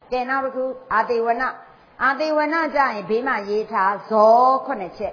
ကဲနောက်တစ်ခုအာတိဝနကြရင်ဘေးမှာရေးထားဇော9ချက်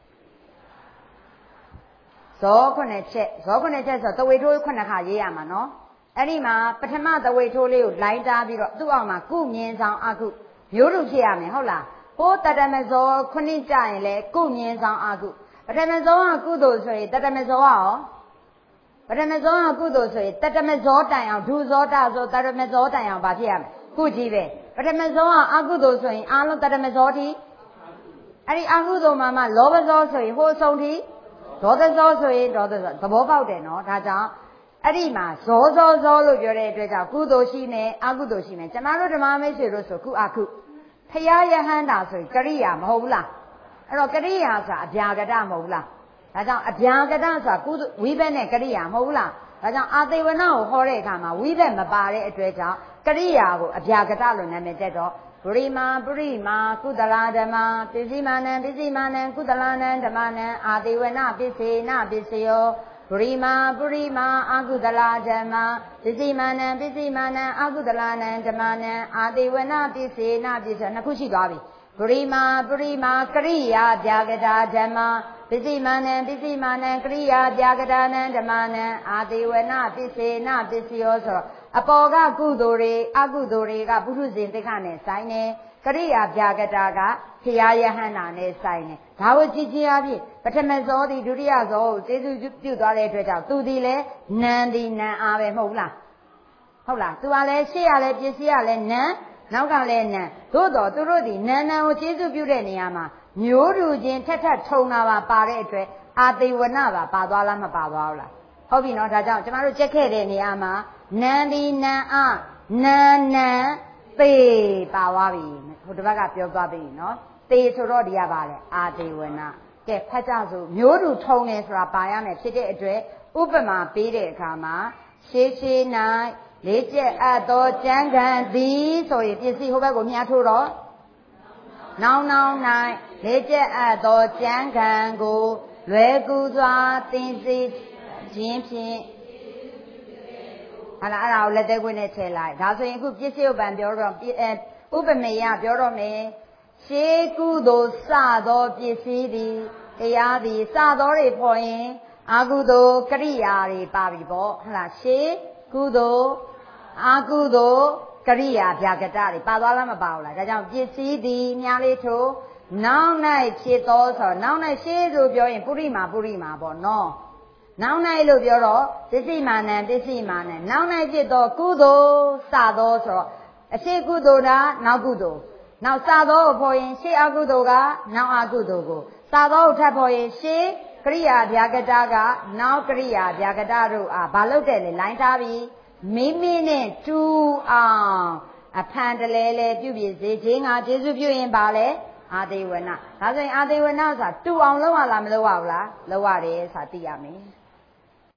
ဇော9ချက်ဆိုတဝေထိုး9ခါရေးရမှာနော်အဲ့ဒီမှာပထမတဝေထိုးလေးကိုလိုင်းတားပြီးတော့သူ့အောက်မှာကုမြင်ဆောင်အကုမျိုးတို့ဖြစ်ရမယ်ဟုတ်လားဟိုတတမဇော9ကြရင်လေကုမြင်ဆောင်အကုပထမဇောကကုသိုလ်ဆိုရင်တတမဇောရောပထမဇောကကုသိုလ်ဆိုရင်တတမဇောတိုင်အောင်ဒုဇောတဆိုတတမဇောတိုင်အောင်ဗာဖြစ်ရမယ်ကုကြီးပဲပထမဇောကအကုသိုလ်ဆိုရင်အားလုံးတတမဇောတိအဲ့ဒီအကုသိုလ်မှာလောဘဇောဆိုရင်ဟိုအဆုံးထိဒေါသဇောဆိုရင်ဒေါသဇောသဘောပေါက်တယ်နော်ဒါကြောင့်အဲ့ဒီမှာဇောလို့ပြောတဲ့အတွက်ကြောင့်ကုသိုလ်ရှိမယ်အကုသိုလ်ရှိမယ်ကျမတို့ဓမ္မမိတ်ဆွေတို့ဆိုကုအကုဖရာယဟန္တာဆိုရင်ကရိယာမဟုတ်ဘူးလားအဲ့တော့ကရိယာဆိုတာအဗျာကတမဟုတ်ဘူးလားဒါကြောင့်အဗျာကတဆိုတာကုဝိဘက်နဲ့ကရိယာမဟုတ်ဘူးလားဒါကြောင့်အာသေဝနကိုဟောတဲ့အခါမှာဝိဘက်မပါတဲ့အတွက်ကြောင့်ကရိယာကိုအဗျာကတလို့နာမည်တက်တော့ပရိမာကုသလာဓမ္မပစ္စည်းမာနံကုသလာနံဓမ္မနံအာသေဝနပစ္စေနပစ္စယောပရိမာအာကုသလာဓမ္မပစ္စည်းမာနံအာကုသလာနံဓမ္မနံအာသေဝနပစ္စေနပစ္စယောနှစ်ခုရှိသွားပြီပရိမာကရိယာဗျာကတာဓမ္မပစ္စည်းမာနံကရိယာဗျာကတာနံဓမ္မနံအာသေဝနပစ္စေနပစ္စယောဆိုတော့အပေါ်ကကုသိုလ်တွေအကုသိုလ်တွေကပုထုဇဉ်သိက္ခာနဲ့ဆိုင်တယ်ကရိယာဗျာကတာကဖရာယဟန္တာနဲ့ဆိုင်တယ်ဒါကိုကြည့်ချင်းအဖြစ်ပထမဇောသည်ဒုတိယဇောကိုကျေစုပြုသွားတဲ့အတွက်ကြောင့်သူသည်လည်းနံသည်နံအားပဲမဟုတ်လားသူကလည်းရှေ့ရလည်းပစ္စည်းရလည်းနံနောက်ကလည်းနံသို့တော်သူတို့သည်နံကိုကျေစုပြုတဲ့နေရာမှာမျိုးတူချင်းထက်ထုံတာပါတဲ့အတွက်အာသေဝနပါသွားလားမပါသွားဘူးလားဟုတ်ပြီနော်ဒါကြောင့်ကျမတို့ကြက်ခဲ့တဲ့နေရာမှာနံဒီနံအနံသေပါသွားပြီဟိုတစ်ပတ်ကပြောသွားပြီနော်သေဆိုတော့ဒီကပါလေအာသေဝနကဲဖတ်ကြဆိုမျိုးတူထုံတယ်ဆိုတာပါရမယ်ဖြစ်တဲ့အတွက်ဥပမာပေးတဲ့အခါမှာရှေး၌လေးကျက်အပ်သောကြံခံသည်ဆိုရင်ပစ္စည်းဟိုဘက်ကိုမြားထိုးတော့နောင်၌လေးကျက်အပ်သောကြံခံကိုလွယ်ကူစွာသင်စေခြင်းဖြင့်ဟာလားအဲ့ဒါကိုလက်သေးခွင်းနဲ့ထည့်လိုက်ဒါဆိုရင်အခုပစ္စည်းဥပ္ပံပြောတော့ဥပမေယပြောတော့မယ်ရှေးကုသိုလ်စသောပစ္စည်းသည်တရားသည်စသောတွေပေါ်ရင်အာကုသိုလ်ကရိယာတွေပါပြီပေါ့ဟာလားရှေးကုသိုလ်အာကုသိုလ်ကရိယာဗျာကတတွေပါသွားလားမပါဘူးလားဒါကြောင့်ပစ္စည်းသည်များလေးထို့နောက်၌ဖြစ်သောဆိုနောက်၌ရှေးဆိုပြောရင်ပုရိမာပေါ့နော်နောက်၌လို့ပြောတော့ပစ္စည်းမာနံနောက်၌ဖြစ်သောကုသိုလ်စသောဆိုတော့အရှိကုသိုလ်ကနောက်ကုသိုလ်နောက်စသောကိုပေါ်ရင်ရှေးအကုသိုလ်ကနောက်အကုသိုလ်ကိုစသောကိုထပ်ပေါ်ရင်ရှေးကရိယာဗျာကတကနောက်ကရိယာဗျာကတတို့အားဘာလုပ်တယ်လဲလိုင်းထားပြီးမိမိနဲ့တူအောင်အဖန်တလဲပြုပြစေခြင်းငါကျေစုပြုရင်ပါလေအာသေဝနဒါဆိုရင်အာသေဝနဆိုတာတူအောင်လုပ်ရလားမလုပ်ရဘူးလားလုပ်ရတယ်ဆိုတာသိရမယ်